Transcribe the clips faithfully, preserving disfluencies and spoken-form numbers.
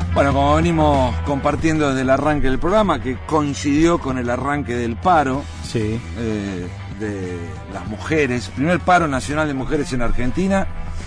Bueno, como venimos compartiendo desde el arranque del programa, que coincidió con el arranque del paro sí. eh, de las mujeres, primer paro nacional de mujeres en Argentina.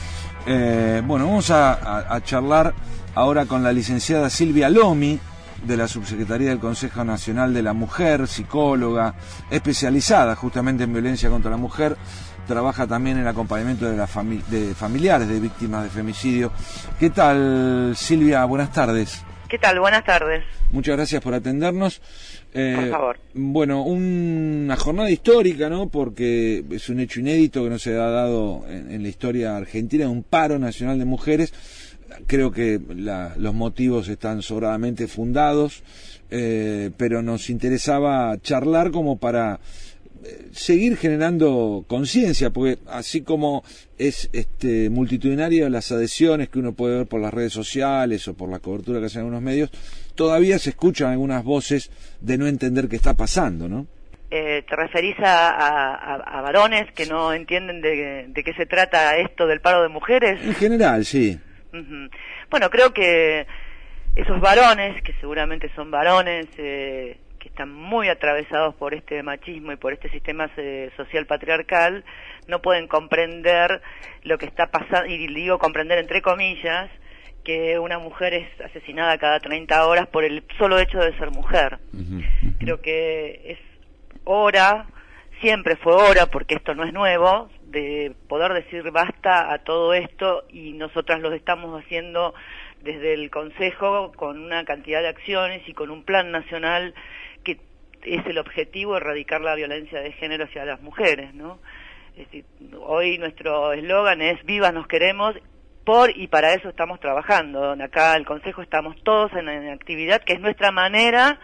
Eh, bueno, vamos a, a, a charlar ahora con la licenciada Silvia Lomi, de la Subsecretaría del Consejo Nacional de la Mujer, psicóloga, especializada justamente en violencia contra la mujer. Trabaja también en el acompañamiento de, la fami- de familiares de víctimas de femicidio. ¿Qué tal, Silvia? Buenas tardes. ¿Qué tal? Buenas tardes. Muchas gracias por atendernos. Eh, por favor. Bueno, una jornada histórica, ¿no? Porque es un hecho inédito que no se ha dado en, en la historia argentina, un paro nacional de mujeres. Creo que la, los motivos están sobradamente fundados, eh, pero nos interesaba charlar como para seguir generando conciencia, porque así como es este multitudinaria las adhesiones que uno puede ver por las redes sociales o por la cobertura que hacen algunos medios, todavía se escuchan algunas voces de no entender qué está pasando, ¿no? Eh, ¿Te referís a, a, a varones que no entienden de, de qué se trata esto del paro de mujeres? En general, sí. Uh-huh. Bueno, creo que esos varones, que seguramente son varones, eh, que están muy atravesados por este machismo y por este sistema eh, social patriarcal, no pueden comprender lo que está pasando, y digo comprender entre comillas, que una mujer es asesinada cada treinta horas por el solo hecho de ser mujer. Uh-huh, uh-huh. Creo que es hora, siempre fue hora, porque esto no es nuevo, de poder decir basta a todo esto, y nosotras lo estamos haciendo desde el Consejo con una cantidad de acciones y con un plan nacional que es el objetivo, erradicar la violencia de género hacia las mujeres, ¿no? Es decir, hoy nuestro eslogan es "Vivas nos queremos", por y para eso estamos trabajando. Acá el Consejo estamos todos en, en actividad, que es nuestra manera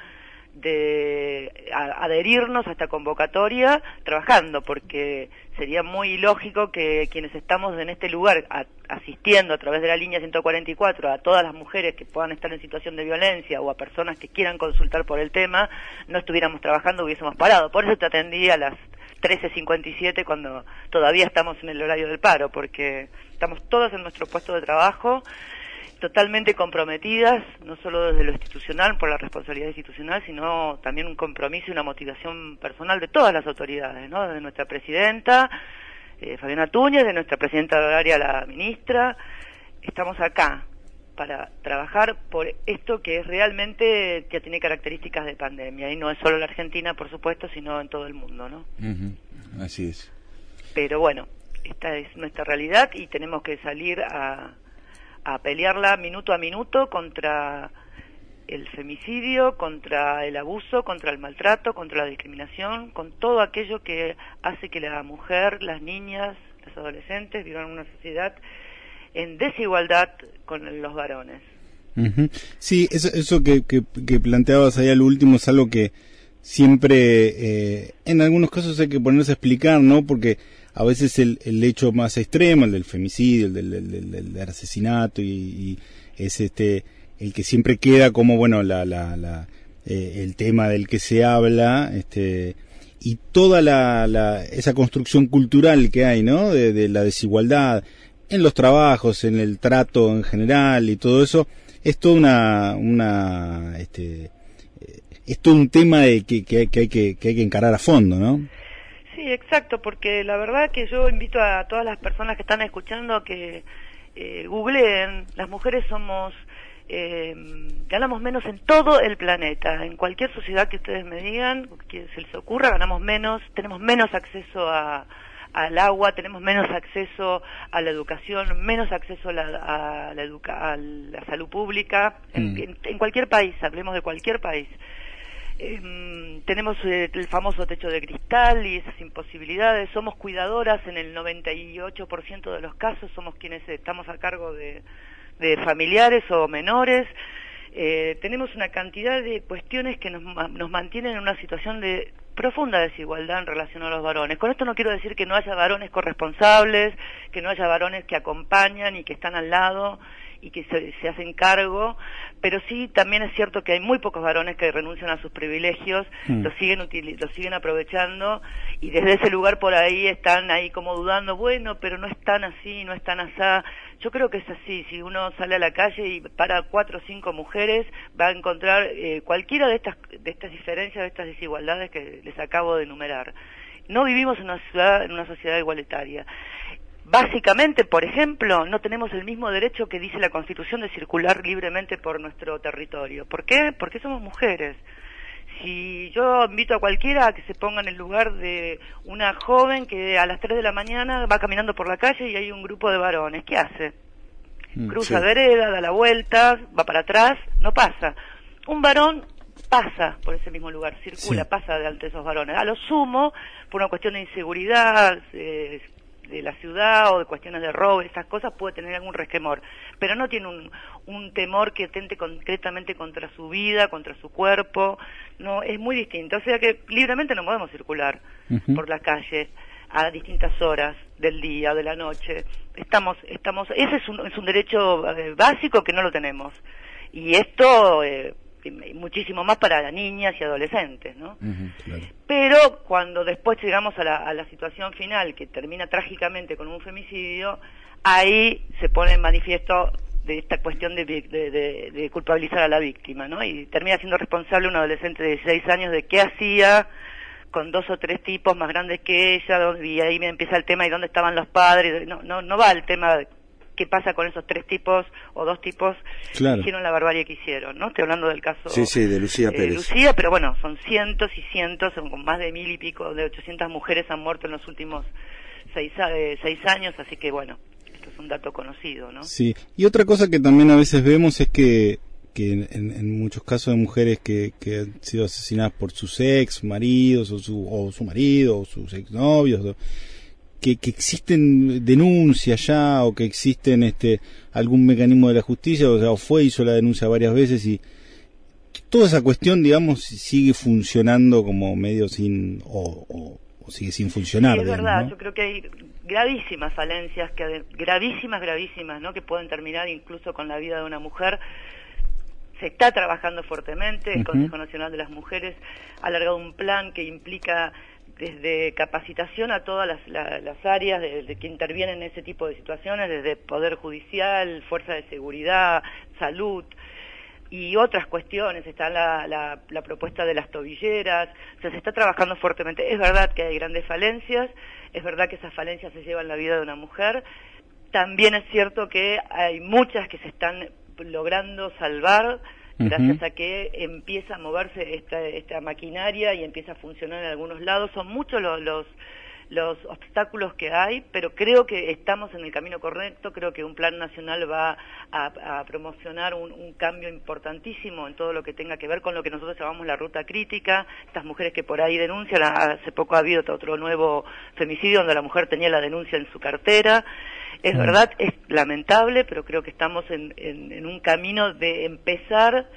de a, adherirnos a esta convocatoria trabajando, porque sería muy ilógico que quienes estamos en este lugar a, asistiendo a través de la línea ciento cuarenta y cuatro a todas las mujeres que puedan estar en situación de violencia o a personas que quieran consultar por el tema, no estuviéramos trabajando, hubiésemos parado. Por eso te atendí a las trece cincuenta y siete cuando todavía estamos en el horario del paro, porque estamos todas en nuestro puesto de trabajo, totalmente comprometidas, no solo desde lo institucional, por la responsabilidad institucional, sino también un compromiso y una motivación personal de todas las autoridades, ¿no? De nuestra presidenta, eh, Fabiana Túñez, de nuestra presidenta honoraria, la ministra. Estamos acá para trabajar por esto que es realmente, ya tiene características de pandemia, y no es solo la Argentina, por supuesto, sino en todo el mundo, ¿no? Uh-huh. Así es. Pero bueno, esta es nuestra realidad y tenemos que salir a a pelearla minuto a minuto contra el femicidio, contra el abuso, contra el maltrato, contra la discriminación, con todo aquello que hace que la mujer, las niñas, los adolescentes vivan en una sociedad en desigualdad con los varones. Uh-huh. Sí, eso, eso que, que, que planteabas ahí al último es algo que siempre, eh, en algunos casos hay que ponerse a explicar, ¿no? Porque a veces el, el hecho más extremo, el del femicidio, el del, del, del, del asesinato, y, y es este el que siempre queda como, bueno, la, la, la eh, el tema del que se habla, este y toda la, la esa construcción cultural que hay, ¿no? De, de la desigualdad en los trabajos, en el trato en general y todo eso, es toda una, una este es todo un tema de que, que, que hay que que hay que encarar a fondo, ¿no? Sí, exacto, porque la verdad que yo invito a todas las personas que están escuchando a que eh, googleen. Las mujeres somos, eh, ganamos menos en todo el planeta, en cualquier sociedad que ustedes me digan, que se les ocurra, ganamos menos, tenemos menos acceso a, al agua, tenemos menos acceso a la educación, menos acceso a la, a la, educa, a la salud pública, mm. en, en, en cualquier país, hablemos de cualquier país. Eh, tenemos eh, el famoso techo de cristal y esas imposibilidades, somos cuidadoras en el noventa y ocho por ciento de los casos, somos quienes estamos a cargo de, de familiares o menores, eh, tenemos una cantidad de cuestiones que nos, nos mantienen en una situación de profunda desigualdad en relación a los varones. Con esto no quiero decir que no haya varones corresponsables, que no haya varones que acompañan y que están al lado y que se, se hacen cargo, pero sí también es cierto que hay muy pocos varones que renuncian a sus privilegios, mm. los siguen util- los siguen aprovechando, y desde ese lugar por ahí están ahí como dudando, bueno, pero no es tan así, no es tan asá. Yo creo que es así, si uno sale a la calle y para cuatro o cinco mujeres, va a encontrar eh, cualquiera de estas, de estas diferencias, de estas desigualdades que les acabo de enumerar. No vivimos en una ciudad, en una sociedad igualitaria. Básicamente, por ejemplo, no tenemos el mismo derecho que dice la Constitución de circular libremente por nuestro territorio. ¿Por qué? Porque somos mujeres. Si yo invito a cualquiera a que se ponga en el lugar de una joven que a las tres de la mañana va caminando por la calle y hay un grupo de varones, ¿qué hace? Cruza sí. vereda, da la vuelta, va para atrás, no pasa. Un varón pasa por ese mismo lugar, circula, sí. pasa delante de esos varones. A lo sumo, por una cuestión de inseguridad eh, de la ciudad o de cuestiones de robo, esas cosas, puede tener algún resquemor, pero no tiene un, un temor que atente concretamente contra su vida, contra su cuerpo. No, es muy distinto. O sea que libremente no podemos circular uh-huh. por la calle a distintas horas del día, de la noche. Estamos, estamos, ese es un, es un derecho eh, básico que no lo tenemos. Y esto, eh, muchísimo más para niñas y adolescentes, ¿no? Uh-huh, claro. Pero cuando después llegamos a la, a la situación final, que termina trágicamente con un femicidio, ahí se pone en manifiesto de esta cuestión de, de, de, de culpabilizar a la víctima, ¿no? Y termina siendo responsable un adolescente de dieciséis años de qué hacía con dos o tres tipos más grandes que ella, y ahí me empieza el tema, ¿y dónde estaban los padres? No, no, no va el tema de qué pasa con esos tres tipos o dos tipos claro. que hicieron la barbarie que hicieron, ¿no? Estoy hablando del caso sí, sí, de Lucía Pérez. Eh, Lucía, pero bueno, son cientos y cientos, son con más de mil y pico, de ochocientas mujeres han muerto en los últimos seis, eh, seis años, así que bueno, esto es un dato conocido, ¿no? Sí, y otra cosa que también a veces vemos es que que en, en muchos casos de mujeres que, que han sido asesinadas por sus ex maridos o su, o su marido o sus exnovios, o, que, que existen denuncias ya o que existen este algún mecanismo de la justicia, o sea, o fue hizo la denuncia varias veces y toda esa cuestión, digamos, sigue funcionando como medio sin o, o, o sigue sin funcionar. Sí, es digamos, verdad, ¿no? Yo creo que hay gravísimas falencias, que gravísimas, gravísimas, ¿no? Que pueden terminar incluso con la vida de una mujer. Se está trabajando fuertemente, el uh-huh. Consejo Nacional de las Mujeres ha alargado un plan que implica desde capacitación a todas las, la, las áreas de, de que intervienen en ese tipo de situaciones, desde Poder Judicial, Fuerza de Seguridad, Salud y otras cuestiones. Está la, la, la propuesta de las tobilleras, o sea, se está trabajando fuertemente. Es verdad que hay grandes falencias, es verdad que esas falencias se llevan la vida de una mujer. También es cierto que hay muchas que se están logrando salvar gracias uh-huh. a que empieza a moverse esta, esta maquinaria y empieza a funcionar en algunos lados. Son muchos los, los los obstáculos que hay, pero creo que estamos en el camino correcto. Creo que un plan nacional va a, a promocionar un, un cambio importantísimo en todo lo que tenga que ver con lo que nosotros llamamos la ruta crítica. Estas mujeres que por ahí denuncian, hace poco ha habido otro nuevo femicidio donde la mujer tenía la denuncia en su cartera. Es verdad, es lamentable, pero creo que estamos en, en, en un camino de empezar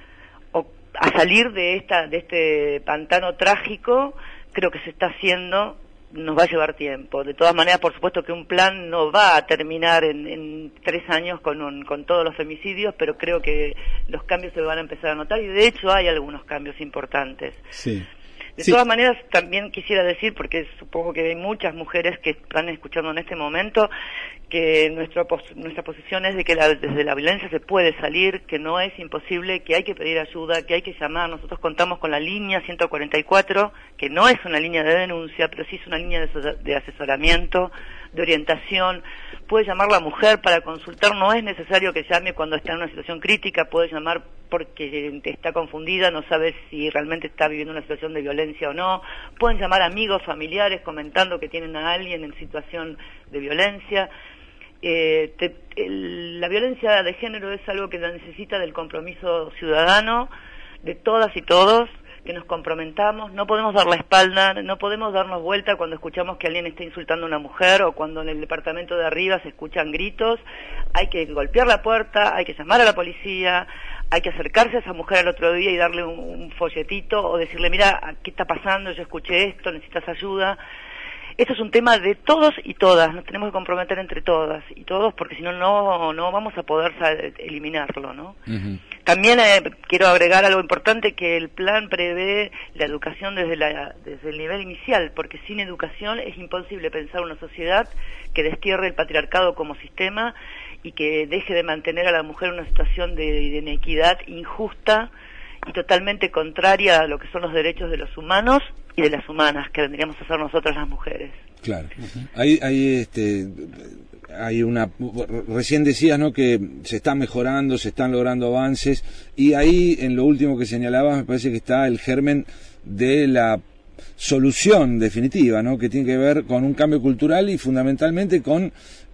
o, a salir de esta de este pantano trágico. Creo que se está haciendo, nos va a llevar tiempo. De todas maneras, por supuesto que un plan no va a terminar en, en tres años con, un, con todos los femicidios, pero creo que los cambios se van a empezar a notar y de hecho hay algunos cambios importantes. Sí. De sí. todas maneras, también quisiera decir, porque supongo que hay muchas mujeres que están escuchando en este momento, que nuestra, pos nuestra posición es de que la, desde la violencia se puede salir, que no es imposible, que hay que pedir ayuda, que hay que llamar. Nosotros contamos con la línea ciento cuarenta y cuatro, que no es una línea de denuncia, pero sí es una línea de, de asesoramiento, de orientación. Puede llamar la mujer para consultar, no es necesario que llame cuando está en una situación crítica, puede llamar porque está confundida, no sabe si realmente está viviendo una situación de violencia o no. Pueden llamar amigos, familiares, comentando que tienen a alguien en situación de violencia. Eh, te, el, la violencia de género es algo que necesita del compromiso ciudadano, de todas y todos, que nos comprometamos. No podemos dar la espalda, no podemos darnos vuelta cuando escuchamos que alguien está insultando a una mujer o cuando en el departamento de arriba se escuchan gritos. Hay que golpear la puerta, hay que llamar a la policía, hay que acercarse a esa mujer al otro día y darle un, un folletito o decirle, mira, ¿qué está pasando? Yo escuché esto, necesitas ayuda. esto es un tema de todos y todas, nos tenemos que comprometer entre todas y todos, porque si no, no no vamos a poder eliminarlo, ¿no? Uh-huh. También eh, quiero agregar algo importante, que el plan prevé la educación desde, la, desde el nivel inicial, porque sin educación es imposible pensar una sociedad que destierre el patriarcado como sistema y que deje de mantener a la mujer en una situación de, de inequidad injusta y totalmente contraria a lo que son los derechos de los humanos y de las humanas, que vendríamos a ser nosotras las mujeres. Claro. Uh-huh. Hay, hay, este, hay una... Recién decías, ¿no?, que se está mejorando, se están logrando avances, y ahí, en lo último que señalabas, me parece que está el germen de la solución definitiva, ¿no?, que tiene que ver con un cambio cultural y fundamentalmente con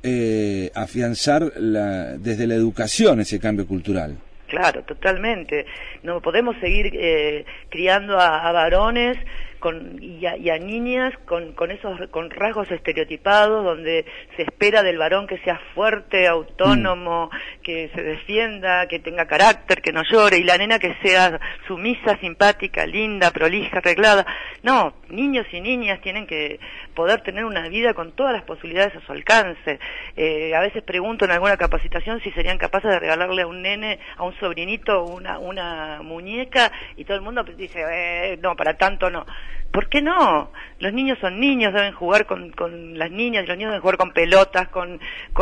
eh, afianzar la, desde la educación ese cambio cultural. Claro, totalmente. No podemos seguir eh, criando a, a varones con, y, a, y a niñas con, con esos con rasgos estereotipados, donde se espera del varón que sea fuerte, autónomo, mm. que se defienda, que tenga carácter, que no llore, y la nena que sea sumisa, simpática, linda, prolija, arreglada. No, niños y niñas tienen que poder tener una vida con todas las posibilidades a su alcance. Eh, a veces pregunto en alguna capacitación si serían capaces de regalarle a un nene, a un sobrinito, una, una muñeca, y todo el mundo dice, eh, no, para tanto no. ¿Por qué no? Los niños son niños, deben jugar con, con las niñas, y los niños deben jugar con pelotas, con,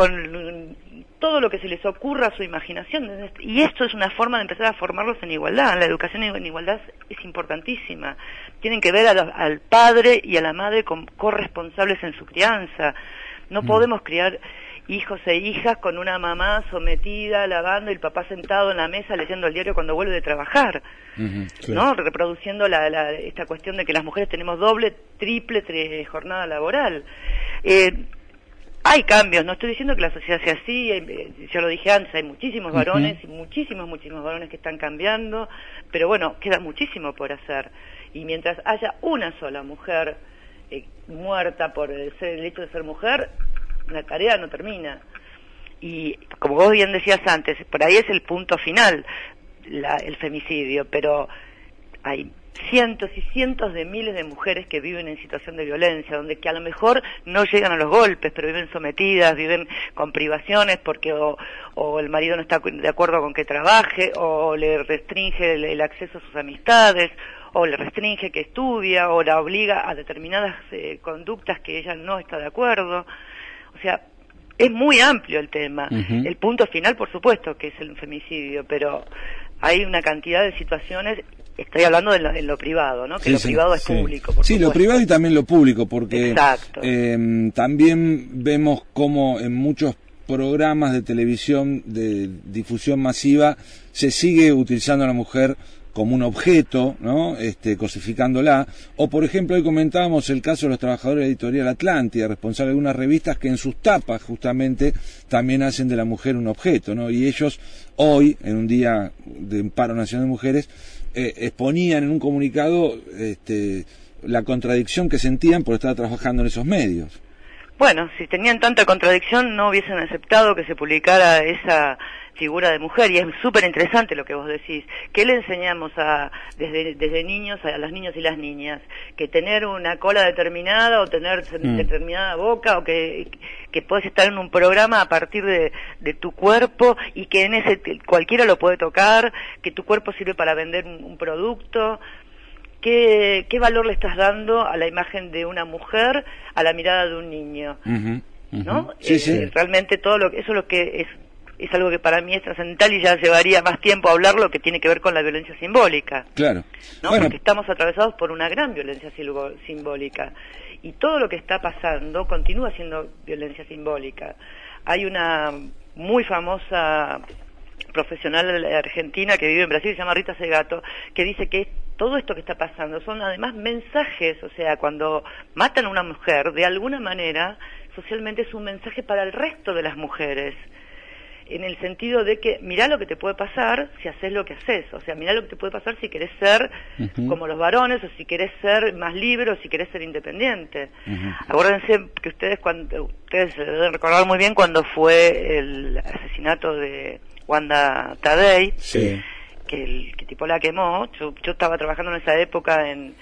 con todo lo que se les ocurra a su imaginación. Y esto es una forma de empezar a formarlos en igualdad. La educación en igualdad es importantísima. Tienen que ver a los, al padre y a la madre como corresponsables en su crianza. No mm. podemos criar hijos e hijas con una mamá sometida, lavando, y el papá sentado en la mesa leyendo el diario cuando vuelve de trabajar, uh-huh, claro. ¿no? Reproduciendo la, la, esta cuestión de que las mujeres tenemos doble, triple tre, jornada laboral. Eh, hay cambios, no estoy diciendo que la sociedad sea así, eh, ya lo dije antes, hay muchísimos varones, uh-huh. y muchísimos, muchísimos varones que están cambiando, pero bueno, queda muchísimo por hacer. Y mientras haya una sola mujer eh, muerta por el, ser, el hecho de ser mujer, la tarea no termina. Y como vos bien decías antes, por ahí es el punto final, la, el femicidio, pero hay cientos y cientos de miles de mujeres que viven en situación de violencia, donde que a lo mejor no llegan a los golpes, pero viven sometidas, viven con privaciones porque o, o el marido no está de acuerdo con que trabaje, o le restringe el, el acceso a sus amistades, o le restringe que estudia, o la obliga a determinadas eh, conductas que ella no está de acuerdo. O sea, es muy amplio el tema. Uh-huh. El punto final, por supuesto, que es el femicidio, pero hay una cantidad de situaciones, estoy hablando de lo, de lo privado, ¿no? Que sí, lo sí, privado es sí. público, por Sí, supuesto. Lo privado y también lo público, porque eh, también vemos cómo en muchos programas de televisión de difusión masiva se sigue utilizando a la mujer como un objeto, ¿no? Este, cosificándola. O, por ejemplo, hoy comentábamos el caso de los trabajadores de Editorial Atlántida, responsables de algunas revistas que en sus tapas, justamente, también hacen de la mujer un objeto, ¿no? Y ellos, hoy, en un día de paro nacional de mujeres, eh, exponían en un comunicado este, la contradicción que sentían por estar trabajando en esos medios. Bueno, si tenían tanta contradicción, no hubiesen aceptado que se publicara esa figura de mujer, y es súper interesante lo que vos decís. ¿Qué le enseñamos a desde desde niños a los niños y las niñas? Que tener una cola determinada, o tener mm. determinada boca, o que que puedes estar en un programa a partir de, de tu cuerpo, y que en ese cualquiera lo puede tocar, que tu cuerpo sirve para vender un, un producto. ¿Qué, ¿Qué valor le estás dando a la imagen de una mujer, a la mirada de un niño? Uh-huh, uh-huh. ¿No? Sí, eh, sí. Realmente todo lo eso es lo que es es algo que para mí es trascendental, y ya llevaría más tiempo a hablarlo, que tiene que ver con la violencia simbólica. Claro. ¿No? Bueno. Porque estamos atravesados por una gran violencia simbólica, y todo lo que está pasando continúa siendo violencia simbólica. Hay una muy famosa profesional argentina que vive en Brasil, se llama Rita Segato, que dice que todo esto que está pasando son además mensajes, o sea, cuando matan a una mujer, de alguna manera, socialmente es un mensaje para el resto de las mujeres, en el sentido de que mirá lo que te puede pasar si haces lo que haces, o sea, mirá lo que te puede pasar si querés ser uh-huh. como los varones, o si querés ser más libre, o si querés ser independiente. Uh-huh. Acuérdense que ustedes, cuando ustedes deben recordar muy bien cuando fue el asesinato de Wanda Tadei, sí. que el que tipo la quemó. Yo, yo estaba trabajando en esa época en,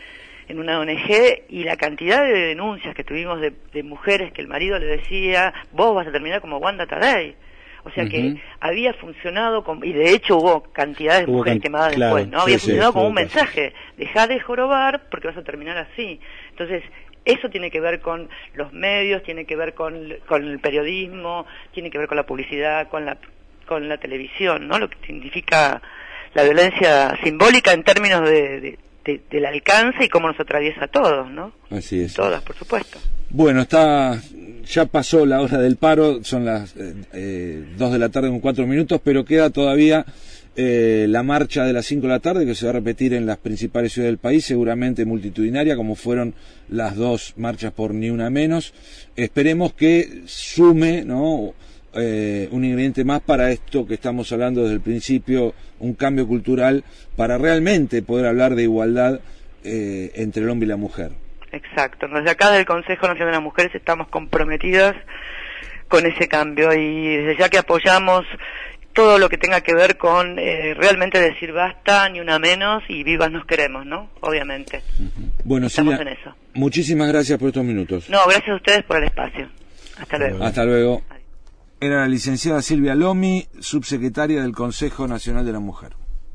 en una O N G, y la cantidad de denuncias que tuvimos de, de mujeres que el marido le decía, vos vas a terminar como Wanda Taddei. O sea, uh-huh. que había funcionado, con, y de hecho hubo cantidades de hubo mujeres can... quemadas claro, después, ¿no? Sí, había sí, funcionado como un caso. mensaje, dejá de jorobar porque vas a terminar así. Entonces, eso tiene que ver con los medios, tiene que ver con, con el periodismo, tiene que ver con la publicidad, con la, con la televisión, ¿no? Lo que significa la violencia simbólica en términos de, de, de, del alcance y cómo nos atraviesa a todos, ¿no? Así es. Todas, por supuesto. Bueno, está, ya pasó la hora del paro, son las eh, eh, dos de la tarde con cuatro minutos, pero queda todavía eh, la marcha de las cinco de la tarde, que se va a repetir en las principales ciudades del país, seguramente multitudinaria, como fueron las dos marchas por Ni Una Menos. Esperemos que sume, ¿no?, eh, un ingrediente más para esto que estamos hablando desde el principio, un cambio cultural para realmente poder hablar de igualdad eh, entre el hombre y la mujer. Exacto, desde acá del Consejo Nacional de las Mujeres estamos comprometidas con ese cambio y desde ya que apoyamos todo lo que tenga que ver con eh, realmente decir basta, ni una menos y vivas nos queremos, ¿no? Obviamente. Uh-huh. Bueno, estamos Silvia, en eso. Muchísimas gracias por estos minutos. No, gracias a ustedes por el espacio. Hasta luego. Hasta luego. Era la licenciada Silvia Lomi, subsecretaria del Consejo Nacional de la Mujer.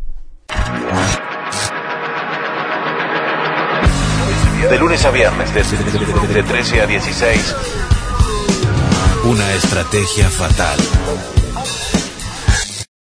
De lunes a viernes, de, de trece a dieciséis. Una estrategia fatal.